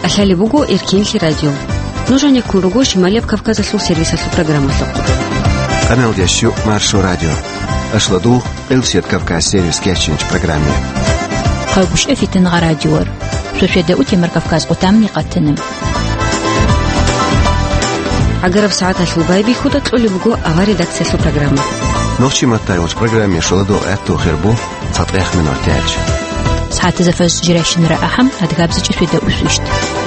Ахали бугу Иркинхи радио. Нужен якун бугу Шималев Кавказа слу сервиса слу программа слугу. Канал Ящу Маршу радио. Ашладу Элсет Кавказ сервис кешинч программе. Хабуш эфитен радиор. Шушеда утимер Кавказ утамни каттенем. Агаров саата слу байби худа тлули бугу ава редакция слу программа. Нохчи матайоч программе шладу эту хербу цатрех минутяч. ساعات زفاز جراشن رأحم أدقابزج شوية أسوشت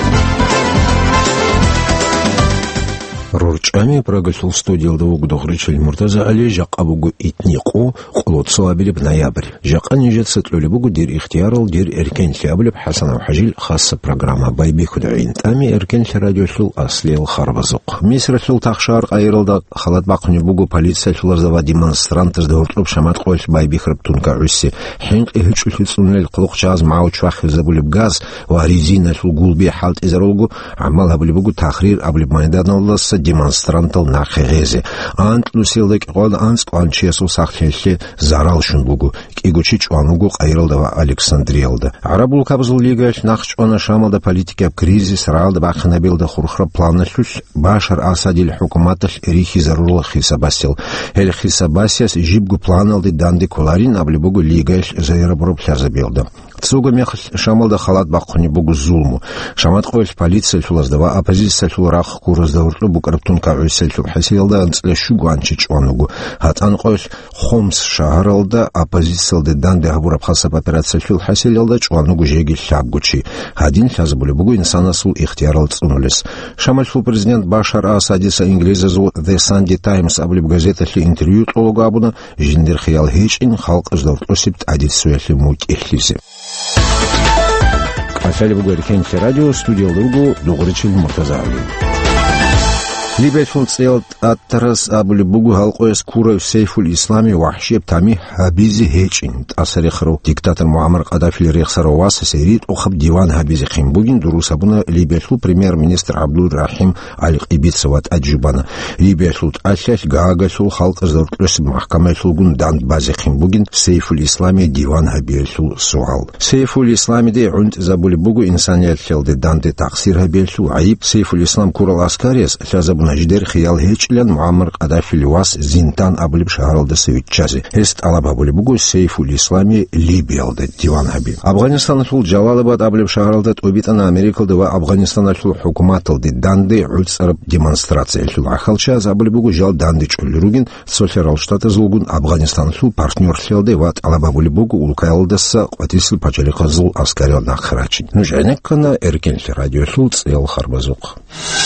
رورچامي прогасил студиал довуг дохричел Муртаза Али жак абугу итниқу қулот салабилиб ноябрь. Жака нижет сетлюли бугу дир ихтиярал дир эркен лябилиб Хасанов Хажил хасса программа байби худаин. Тами эркен радиослул аслил харбазук. Мисраслул тахшар айрылда халат бақни бугу полиция шуларзава демонстранты дохртуб шамат қойш байби храбтунка усси. Хинг ихчулхицунел қлуқ чаз маучвах забулиб газ ва резина шул гулби халт изарулгу амал абулибугу тахрир аблиб майданалласа демонстрантал на херезе. Ант лусилдек гол анск анчесу сахлелле зарал шунбугу. Кигучич анугу айрылдава Александриялда. Арабул кабзул лигач нахч она шамалда политика кризис ралда бахнабилда хурхра планашлус Башар Асадил хукуматал рихи зарула хисабасил. Эль хисабасиас жибгу планалды данды куларин аблибугу лигач заирабруб хязабилда. Цуга мехал шамалда халат бақни бугу зулму. Шамат қойш полиция шулаздава оппозиция шуларах кураздаврлу букраптунка уйсельшу хасилда анцлешугу анчич онугу. Хатан қойш Хомс шахаралда оппозициялды данды абураб хасаб операция шул хасилда чуанугу жеги шабгучи. Хадин хазабули бугу инсана сул ихтиярал цунулес. Шамал шул президент Башар Асадиса инглиза зул The Sunday Times аблиб газета шли интервью толугабуна жиндер хиял хейчин халк издаврлу сипт адит суяхли муть ихлизи. Ахали бугу эркен радио студия лугу дугричил Муртаза Али. Либешун целт аттарас абули бугу халқояс курав сейфул ислами вахшиб тами хабизи хечин асарихру диктатор Муаммар Каддафи рехсаровас серит охаб диван хабизи химбугин дурусабуна либешу премьер-министр Абдул Рахим Аль-Ибитсават Аджубана либешу ашаш гаагасул халқ азуртлес махкамасулгун данд бази химбугин сейфул ислами диван хабишу суал сейфул ислами де унт забули бугу инсаният хелде данде таксир хабишу айб сейфул ислам курал аскарес шазаб نجدر خيال هيجلن معمر قدافي لواس زنتان أبلب شهرالده سويتشازي هست على بابولي بقول سيف الإسلامي ليبيالده ديوان هبي أفغانستان شول جوالبات أبلب شهرالده وبيتنا أمريكا دوا أفغانستان شول حكومات الداندي عدسرب ديمونسترация شول أخلشاز أبلي بقول جال داندي شول روجين سوشيال شتات زلقون أفغانستان شول بارتنر شلده وات على بابولي بقول ولكايلدس قتيسل بجالي قزل عسكري ناخراتشين نجعنك كنا إركن في راديو شول تسيل خربزوق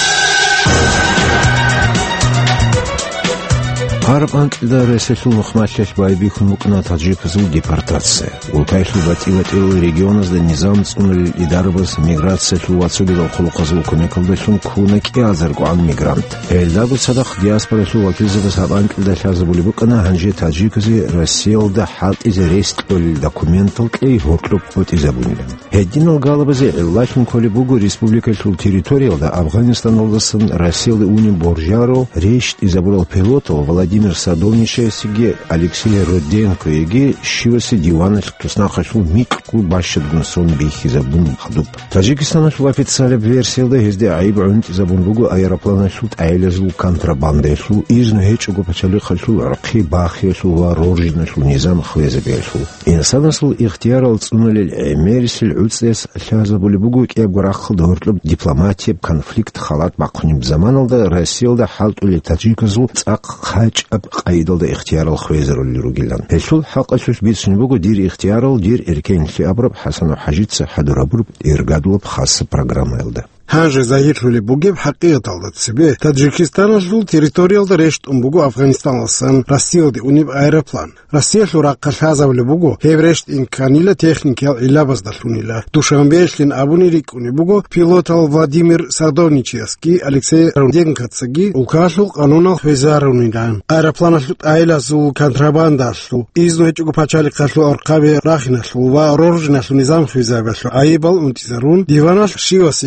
Араб анкида ресешу махмачаш байби хумукна таджикзу депортация. Улкайшу батилатил регионас да низам цунал идарбас миграция шувацубил хулуқазу кумекалдашун кунаки азаргуан мигрант. Элдабу садах диаспора шувакизабас анкида шазабули букана ханжи таджикзи Россия да хат из рестол документал кей хоклуб от изабунилен. Хеддинал галабазе эллашин колибугу республика шул территория да Афганистан олдасын Россия да уни боржаро решт изабурал пилотов Владимир Садовничевский, Алексей Руденко и Шиваси Диванович, Туснахашу Микку Башадгун Сон Бихи Забун Хадуб. Таджикистан в официальной версии да езде айб унт Забунгугу аэроплана шут айлезу контрабанды шу изну хечугу пачали хашу архи бахи шу вооружен шу низам хвезебел шу. Инсан шу ихтиярал цунули мерисил уцес шазабулибугу кебгурах дортлуб дипломатия конфликт халат бакуним заманалда Россия да халт ули таджикизу цак хач قايدل اختيار الخويزر اللي روجلان هشول حق اشوش بيتشن بوجو دير اختيار دير اركين في ابرب حسن وحاجتس حدر ابرب ارغادلب خاص программа элда Ханже заиршули бугеб хакият алдат себе. Таджикистан жул территориалда решт бугу Афганистан сан Россия униб аэроплан. Россия шура кашазавли бугу хеврешт инканила техникал илабаздалунила. Душанбешлин абунирик унибугу пилотал Владимир Садовничевский, Алексей Руденко-цаги укашу канунал хвезарунилан. Аэроплан шут айлазу контрабандашлу. Изнуечугу пачали кашлу аркаве рахинашлу ва роржинашлу низам хвезарбашлу. Айбал унтизарун диванаш шиваси бихиза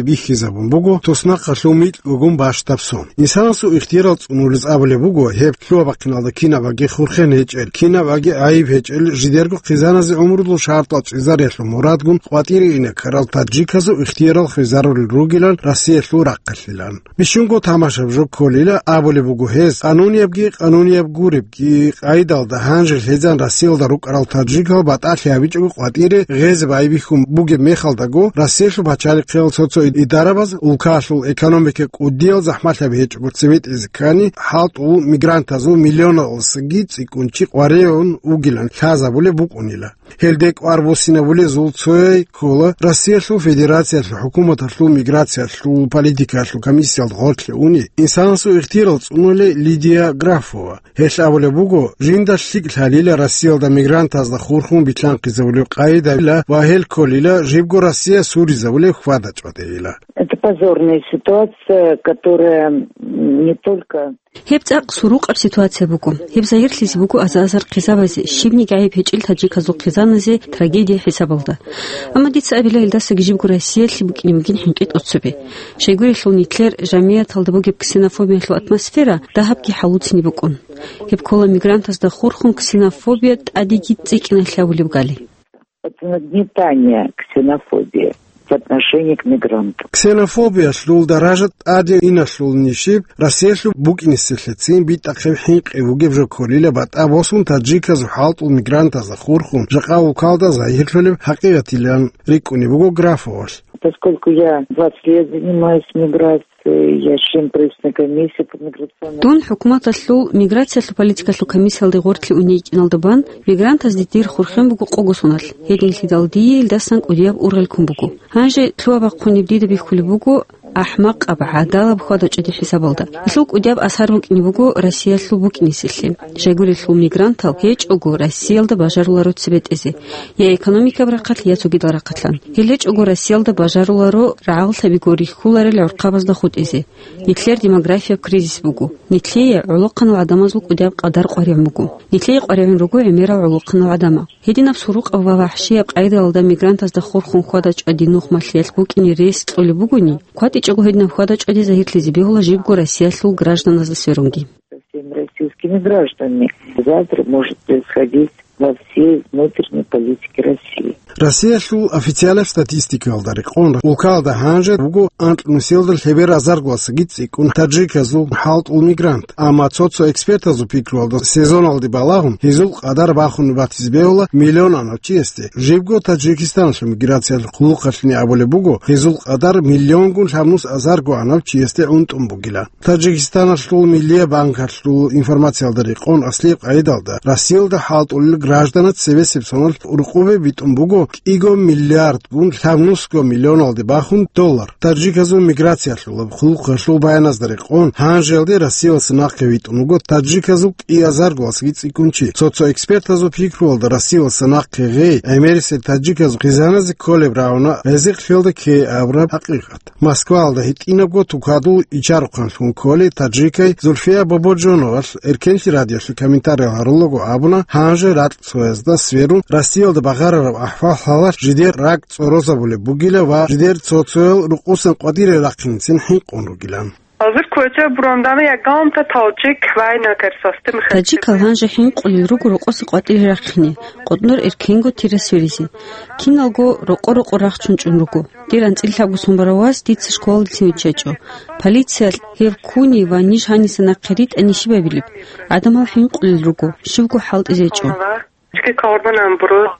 აბუნ ბუგო თოსნა ყაშლუმით გუგუმ ბაშტაფსონ ინსანსუ იხტირალ წუნულის აბლე ბუგო ჰებ თლუაბაკინალდა კინაბაგი ხურხენ ეჭელ კინაბაგი აიბ ეჭელ ჟიდერგო ხიზანაზე ომრუდლო შარტლა წიზარიაშლო მორადგუნ ყვატირი ინა ქარალ ტაჯიკაზუ იხტირალ ხიზარული რუგილან რასიეშლუ რაყაშილან მიშუნგო თამაშებ ჟოქოლილა აბლე ბუგო ჰეს ყანუნიებ გურებგი ყაიდალდა ჰანჟელ ჰეძან რასიელდა რუკარალ ტაჯიკა ბატალი აბიჭუ ყვატირი ღეზ ბაიბიხუმ ბუგე მეხალდაგო რასიეშლუ ბაჩალი ხელ ცოცო იდარაბაზ ულქაშლუ ეკონომიკე კუდიელ ზაჰმათები ეჭბუ ცივით იზქანი ჰალტუ მიგრანტაზუ მილიონოს გიციკუნჩი ყვარეონ უგილან ხაზაბული ბუკუნილა ჰელდეკ ვარბოსინებული ზულცოი ქოლა რასიეშლუ ფედერაციაშლუ ჰუკუმათაშლუ მიგრაციაშლუ პოლიტიკაშლუ კომისიალ ღორთლე უნი ინსანსუ იხტირალ წუნული ლიდია გრაფოვა ჰესაბული ბუგო ჟინდა შიკლალილა რასიალდა მიგრანტაზდა ხურხუმ ბიჩლან ყიზებული ყაიდალა ვაჰელ კოლილა ჟიბგო Россия суризавле хвадачвадейла. Это позорная ситуация, которая не только Хебцaq суруqab ситуация буку. Хебзаирлизи буку азазар qizavazi shibni gaib hechil tajikazu qizanazi трагедия хисабалда. Ама дицабила илдаса гижибгу Россия либукинимгин хинqit утсуби. Шейгури лунитлер жамия талдабугиб ксенофобия лу атмосфера дахабки халуцни букун. Хеб кола мигрантас да хурхун ксенофобия адиги цикина hlawulib gali. Это нагнетание ксенофобии в отношении к мигрантам. Ксенофобия шлул даражат ади инашлул нишиб Россияшлу букинисселецин битахев хинқ евугев жоколила бат абосун таджика зухалт у мигранта за хурхун жақау калда за ихлелев хақиқатилан рикуни буго графоваш. Поскольку я 20 лет занимаюсь миграцией, я член правительственной комиссии по миграционной... Тун хукуматашлу миграцияшлу политикашлу комиссиалды гортли уникиналдыбан мигрантаз дитир хурхен бугу қогусунал. Хедин хидалдии илдасан удияб ургалкун бугу. Ханжи тлуабақ қунибдида бихкули бугу أحمق أبعادها بخوض جدي حسابلدا. يسوق أدياب أثار مكنيبوجو روسيا سلوبك نسيسلم. شايقول الفلو ميغرانتال هيج أوجو روسيا ده بجارولارو تثبت إزاي. يا إقتصادية برقت يا سوق إدارة قتلان. هيج أوجو روسيا ده بجارولارو رعال تبيجوري خولار العقابز ده خود إزاي. نتلير ديموغرافيا كريزيس بوجو. نتلير علقنا العدم زوج أدياب قدر قاري عموجو. نتلير قاري عن رجوع عميرة علقنا العدم. هدي نفس سروق أو وحشية بقايدة على ميغرانتاز ده خور خون خوادج أدينوخ مشليت بوك إني ريس تقول بوجوني. Чего видно входить оди захитлизи бегала жибгу Россия слуг граждан за сверунги. Всеми российскими гражданами. Завтра может происходить во всей внутренней политике России. Россия шу официальная статистика алдари. Он укалда ханже уго антнусилдал хебер азаргласы гитсик он таджика зул халт ул мигрант. Ама цоцо эксперта зу пикруалда сезон алди балагун хизул қадар бахун батизбеула миллион аночиесте. Жибго Таджикистан шу миграция хулуқашни аболе буго хизул қадар миллион гун шамнус азарго аночиесте унтум бугила. Таджикистан шу миллия банка шу информация алдари. Он асли қайдалда. Россия халт ул гражданат севесипсонал урқуве битум буго иго миллиард бун хамнуско миллион алди бахун доллар. Таджиказу миграция шло хулуqa шло баяназ дариқ. Он ханжелди Россия сынақевит уго таджиказу и азарглас гицикунчи. Соцо экспертазу пикруалда Россия сынақеве Америсе таджиказу хизанази колебрауна ezиқ филда ке абра ҳақиқат. Москва алда хитинабго тукаду ичаруқан шун коли таджикай Зульфия Бабоҷонова эркенчи радиошу комментарий ҳарулого абуна ханже рад соязда сверун Россия алда бағарарав ахвал халаш жидер рак цорозабуле бугила ва жидер цоцоел руқусан қадире рақинсин хинқон ругилан. Hazır koca burundamı yaqam ta Tacik və nökersastim. Tacik alhan jhin quli rugu ruqos qatili raqni. Qodnur erkengo tiresverizi. Kinalgo roqo raqchun chunrugu. Diran tsilhagu sombarawaz dit shkol tsimchecho. Politsiya hev kuni va nishani sanaqrit anishibabilib. Adamal hin quli rugu. Shivgu halt izecho. Ski karbanam burut.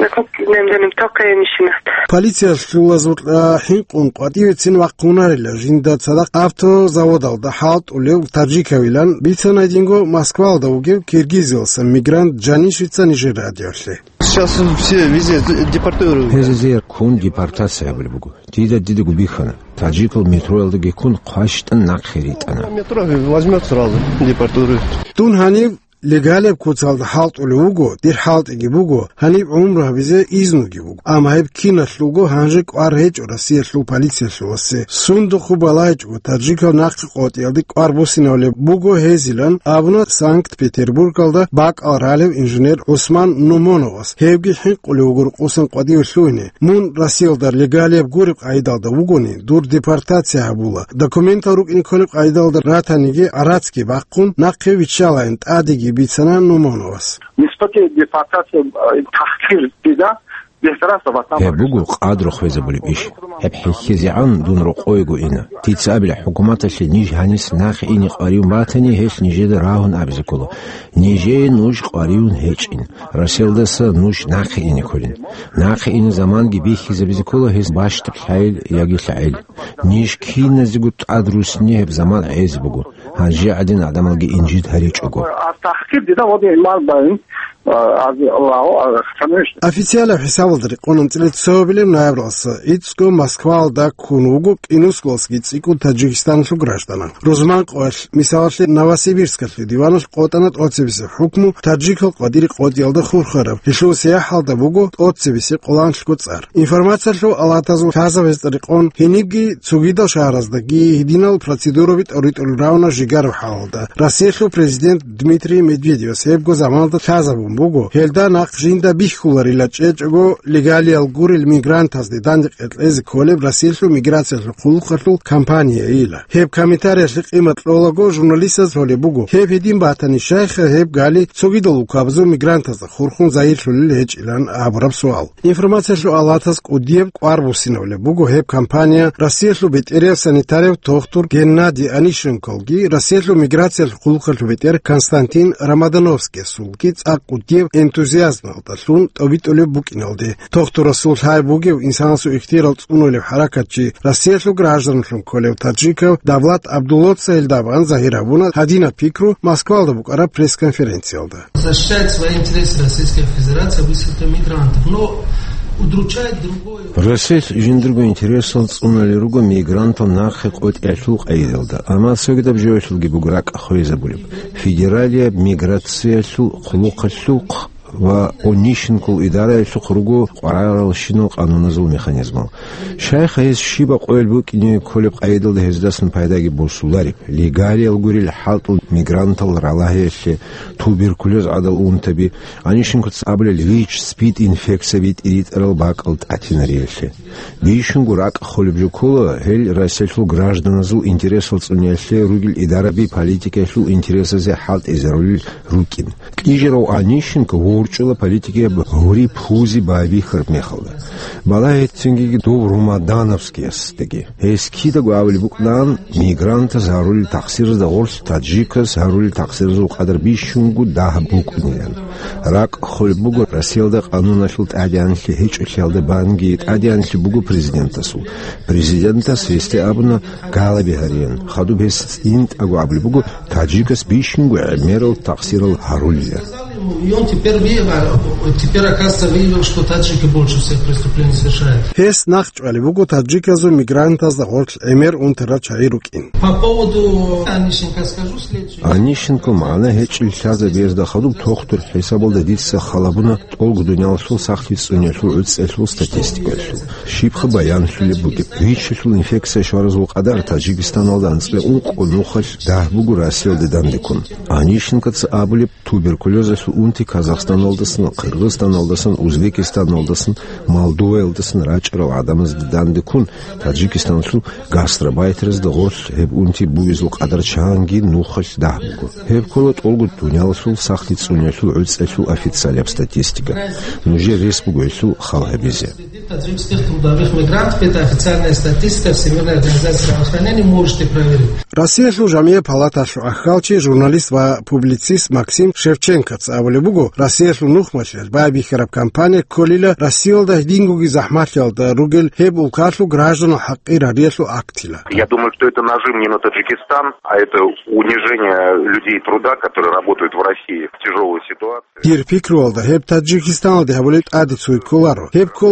Полиция шлазут хинqun qadivitsin вақунарила жинда цадақ автозаводалда халт улев таджикавилан бицанайдинго Москвалда угев Киргизиялса мигрант Джанишвица Нижерадиошле. Сейчас все везде депортируют. Хезезер кун депортация булбугу. Дида губихана. Таджикал метроэлдеги кун қаштан нақхеритана. Метро возьмет сразу депортирует. Тун ханив لگالب کوتال حالت اولوگو دیر حالت اگی بگو هنیب عمره بیزه ایزنوگی بگو اما هیب کینت لوگو هنجک وارهج ورسیه لو پلیسیه لوسه سوندو خوب لایج و تاجیکا ناق قوتیالدی واربوسیناله بگو هزیلن آبنا سانکت پتربورگالدا باک آرالب انجینیر عثمان نومونوس هیبگی حق اولوگور قوسن قدیو لونه مون رسیل در لگالب گورب قایدالدا بگونی دور دیپارتاتسیا بولا دکومنتا روک این کنب قایدالدا راتانیگی арацки баққун наққи вичалайнд адиги бицанан нумоновас. Нисбати депортация тахқир дида بوجو قادر خويزة بوليبيش هب حكيزي عن دون رقويجو إنا تيتسابل حكومات اللي نيج هانيس ناخ إني قاريون باتني هيش نيجي راهن أبز كله نيجي نوج قاريون هيش إن رسول دس نوج ناخ إني كلين ناخ إني زمان جبيه هيز بز كله هيز باش تبحيل يجي العيل نيج كي نزجوت عدروسني هب زمان عايز بوجو هنجي عدين عدم الجي إنجيد هريج أجو التحقيق ده وضع المال باين официально хисабалдри qonunchilik so'bilem noyabrasi itsko Moskvalda kunugu inuskolski tsiku Таджикистанлу гражданам Рузман qo'l misolli Novosibirskli divanul qo'tanat otsibisi hukmu Таджикл qodiri qodiyalda xurxarab hishusiya halda bugu otsibisi qolanshku tsar informatsiyalu alatazu fazavestri qon hinigi tsugida shahrazdagi hidinal prosedurovit oritorravna jigarov halda Rossiya prezident Dmitriy Medvedev sebgo zamanida fazavum bugu helda naqjinda bixulari lachego legalial guril migrantas de dandiq ez koleb Rossiya migratsiya qulqarlu kampaniya ila heb komentariyashi qimatlogo jurnalistas hole bugu heb hedin batani shaykh heb gali tsugidolu kabzu migrantas xurxun zairlul hech ilan abrab sual informatsiya alatas qudiev qarbusinovle bugu heb kampaniya Rossiya beteriya sanitariya doktor Gennadiy Anishenkogi Rossiya migratsiya qulqarlu beter Konstantin Ramadanovskiy sulki qudiev entuziazm altasun tobitole bukинolde doktor Rasul Haybugev insansu ихтирал цунолев harakatchi Rossiya гражданлум колев Таджиков Davlat Abdulotsa Eldabан Zahiravuna Hadina Pikru Moskvada buqara пресс-конференциялда. Защищает свои интересы Российская Федерация высылка мигрантов, но удручает другое. Россия жиндрго интересал цунали руго мигрантов нахек от эшлук айдалда. Ама согда бжошлуги буграк ахойза булиб. Федералия миграция шу хлук ونيشنكل إدارة سخرجو قرار الشنو قانون نزول ميخانيزم شيخ هيز شيبا قويل بوك إنه كلب قيدل ده هزداسن بايداجي بوسولاري ليغالي الجوري الحالة الميغرانتال رالاه اللي توبركلوز عدل أونتبي أنيشنكل قبل الريتش سبيد إنفكسيا بيت إديت الباق التأتينري اللي بيشنكو راك خلب جو كله هل راسلو граждан نزول إنترسال صنيعشلي روجل إدارة بي политика شو إنترس زي حالة إزرائيل روكين كيجرو أنيشنكو ورچلا политики гори пхузи баби хрмехалда бала этсинги до Ромадановский стеги эски да гавли букнан мигранта зарули таксир да орс таджика зарули таксир зу қадар бишунгу да букнен рак холбугу Россияда канунашылт адяншли хеч ушалда банги адяншли бугу президентасу президента свесте абна галаби харин хаду бес инт агу абли бугу таджикас бишунгу мерал таксирал харулия. И он теперь оказывается выявил, что таджики больше всех преступлений совершают. Хес нахчвали бугу таджиказу мигрантаз да горч эмер унтера чайрукин. По поводу Анищенко скажу следующее. Анищенко мана хечил шаза безда хаду тохтур хесаболда дитса халабуна толгу дунял сахтис унешу эшу статистика эшу. Шипха баян шуле буги. Вичшул инфекция шаразу qaдар Таджикистан алданцле унухаш да бугу Россия дедандикун. Анищенко ц абулеп туберкулеза унти Казахстан олдасын, Кыргызстан олдасын, Узбекистан олдасын, Молдова олдасын, рачрал адамыз дандыкун, Таджикистан шу гастробайтерыз да гор, хеб унти буизу qaдар чанги нухаш да бугу. Хеб колот олгу дунял шу сахтиц уня шу уц шу официаляб статистика. Нуже республика шу халхабизе. Таджикских трудовых мигрантов это официальная статистика Всемирной организации здравоохранения, можете проверить. Россия шу жамия палата шу ахалчи журналист ва публицист Максим Шевченков Авлебугу Россия шу нухмашел баби храб компания колила Россия да дингуги захматил да ругел хеб улкашлу граждан хакки радиешлу актила. Я думаю, что это нажим не на Таджикистан, а это унижение людей труда, которые работают в России в тяжелой ситуации. Дир пикрол да хеб Таджикистан да хабулет адицуй коларо. Хеб кола динго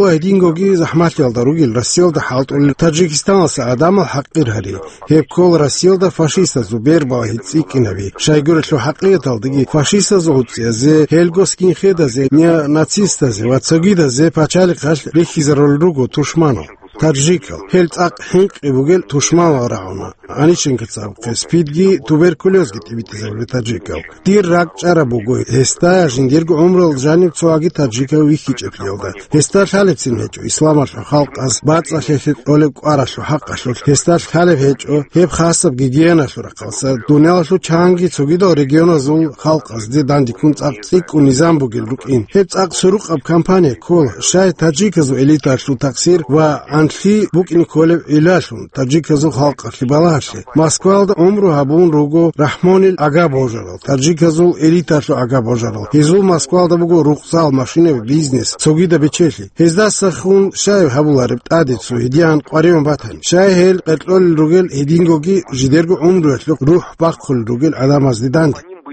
هدينغوغي زحمات يلدا روغيل رسيل دا حالتول تاجيكستان سادام الحقير هري هيب كول رسيل دا فاشيستا زوبير باهيتسيك نبي شايغورت لو حقيقة الدقي فاشيستا زوتسيا زي هيلغوسكين خيدا زي نيا ناتسيستا زي واتسوغيدا زي باشالي قاش ريخيزرول روغو توشمانو تاجيكل هيلت اق حنق بوغل توشمان وراونا انيشن كتصاب سبيدغي توبركولوز گتيبيتزل تاجيكل دير راق چارابوغو هستا جنديرغو عمرل جانيب цоаги таджика вихичепилда хестар халепсин хечо исламаш халк аз баца хешет оле qarashu haqqashu хестар халеп хечо хеб хасаб гигиенашу рақалса дуниялашу чанги цогидо регионазул халк аз дандикун цaqtik унизам бугил рукин хеб цaq суруq аб компания кол шай таджиказу элиташу таксир ва анхи букин колев илашун таджиказу халк хибалаши москвалда умру хабун руго рахмонил ага божарал таджиказу элиташу ага божарал изул москвалда буго рухсал машине бизнес цогида бечели хезда сахун шай хабулариб адицу идиан قريم باتن شاهل قتل رجل هدينجوجي جديرجو عمره روح بقول رجل على مزدان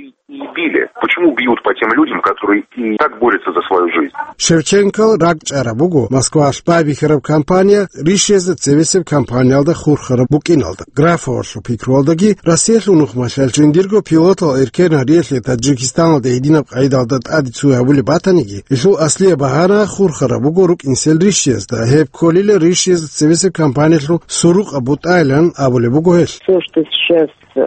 Почему бьют по тем людям, которые и так борются за свою жизнь? Шевченко Ракчарабугу, Москва Шпабихеров компания, Ришеза Цевесев компания алда Хурхара Букиналда. Графоршу Пикролдаги, Рассешу Нухмашал Чендирго пилота Иркена Риесли Таджикистана да Единаб Айдалда Адицу Абули Батаниги, Ишу Аслия Бахара Хурхара Бугу Рук Инсел Ришезда, Хеб Колиле Ришеза Цевесев компания Сурук Абут Айлан Абули Бугуэш. Все, что сейчас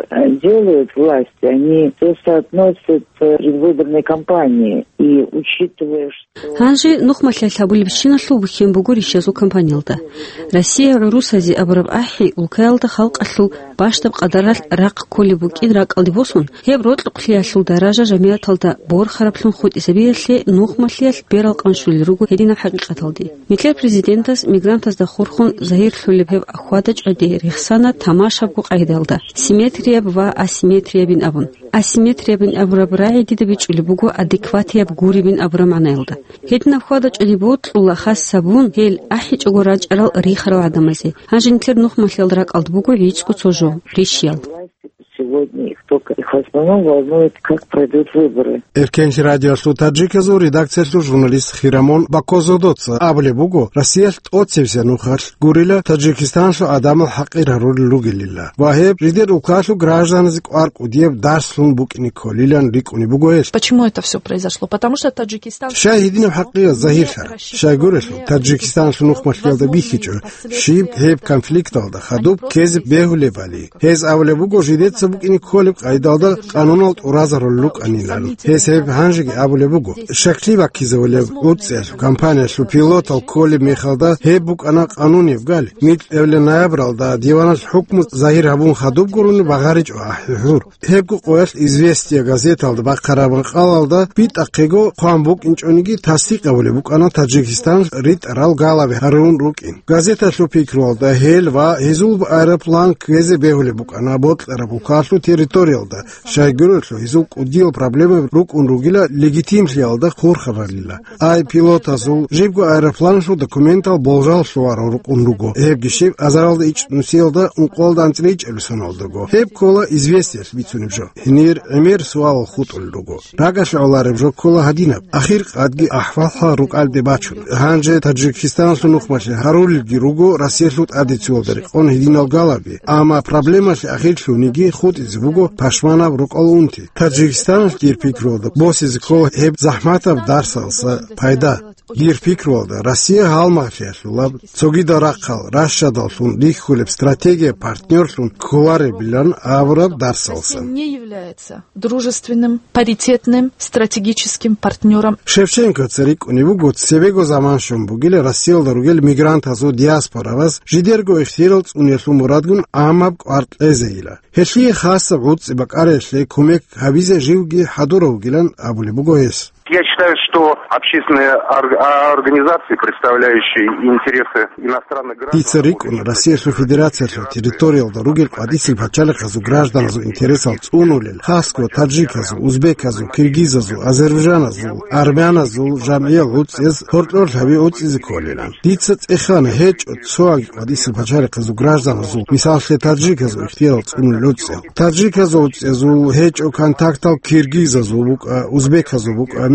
делают власти, они все соотносят предвыборной кампании и учитывая, что... Ханжи нухмаля лабули бшиналу бхем бугури шазу компаниялда. Россия русази абраб ахи улкаялда халк аллу баштаб qadarал рак коли букин рак алдибосун. Хеб ротлу qliяллу даража жамияталда бор хараплун худ исабиялли нухмалиял берал qanshul ругу хедина хақиқаталди. Миклер президентас мигрантас да хурхун захир лулибхеб ахвадач ади рихсана тамашабгу qayдалда. Симметрия ва асимметрия бин абун. Асимметрия бин абрабраи дидабич улибугу адекватия бгури бин абра манаилда. Хедна входач улибут улахас сабун хел ахич угорач арал рихарал адамази. Ханжинклер нухмалилдрак алдбугу вичку цожу. Ришьял. Сегодня их только их в основном волнует, как пройдут выборы. Эркенч радиошлу таджиказу редакцияшлу журналист Хирамон Бакозодоца Абле Бугу Россия отсевся нухар гурила Таджикистаншу адамал хақира рулугилила. Вахеб ридер уклашу гражданзик арк удев дарслун букини колилан рикуни бугуэш. Почему это все произошло? Потому что Таджикистан... Шахидинам хақира захиршара. Шайгурешлу Таджикистаншу нухмашлялда бихичу. Шиб хеб конфликталда хадуб кезиб бехулебали. Хез Абле Бугу жидеца букини колиб айдалда кануналт уразаруллук анилал. Хесеб ханжиги Абле Бугу. Шакли вакизавлеб уцер компанияшу пилотал колиб мехалда хебук ана кануни вгали. Мит эвле ноябралда диванаш хукму захир хабун хадуб гуруни багарич ахур. Хебку qo'yash известия газеталда бақарабан қалалда бит ақего қамбук инчониги тасдиқ авлебук ана Таджикистан рит арал галаве харун рукин. Газета шупикролда хел ва хизул аэроплан кезе бехулебук ана бот арабукашлу территориалда. Шайгурлу хизул удил проблемы рук унругила легитимлиалда хурхаралила. Ай пилот азул жибгу аэропланшу документал болжал шуара рук унруго. Хеб гишев азаралда ич нусиалда унқолда антилич элсоналдыго. Хеб кола известия бицунибжо. Хинир эмер суал хутулруго. Рагаш оларыбжо кола хадинаб. Ахир адги ахвалха рук алде бачун. Ханже Таджикистан сунухмаше харулги руго Россиялут адицуолдери. Он хидинал галаби. Ама проблемаше ахир шуниги худ избуго пашманаб рук олунти. Таджикистан дир пикрода. Босиз кола хеб захматаб дарсалса пайда. Дир пикрода. Россия халмашешулаб. Цогида раққал. Рашшадалшун. Лиххулеб стратегия партнершун. Куларе билан авраб дарсалса. Не является дружественным, паритетным, стратегическим партнером. Шевченко царик у него год себего заманшом бугиле Россия даругел мигрант азу диаспора вас жидерго ихтиралц унесу мурадгун амаб арт эзеила. Хешли хаса уц бакарешле кумек хавизе живги хадуров гилан абуле бугоес. Я считаю, что общественные организации, представляющие интересы иностранных граждан... Тицарик, Российская Федерация, территориал дорогил, квадисил пачалихазу, гражданзу, интересал цунулил, хаско, таджиказу, узбеказу, киргизазу, азербайджаназу, армяназу, жамиял уцез, хортлор хави уцези колилан. Тицац эхана хеч от суаги, квадисил пачалихазу, гражданазу, мисалше таджиказу, ихтирал цунулил уцез. Таджиказу уцезу, хеч о контактал киргизазу, узбеказу,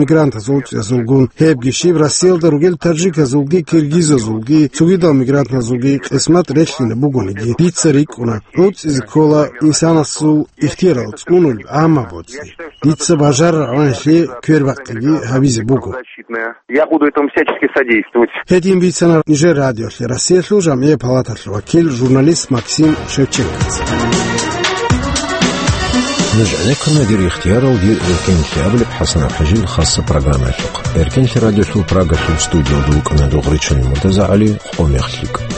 мигрант азулт азулгун хебгиши Россия даругел таджик азулги киргиз азулги цугида мигрант азулги қисмат решлина бугониги дицарик уна уц из кола инсанасу ихтирал цунул ама боци дица бажар аншли квербакки хабизе бугу. Я буду этому всячески содействовать. Этим вицана Нижер радио Россия служа мне палата вакил журналист Максим Шевченко. نجعلكم دير اختيار دير إركين شابل بحسن حجيل خاصة برنامج إركين راديو شو براغا شو ستوديو دوك أنا دوغريتش المرتزع علي قوم يخليك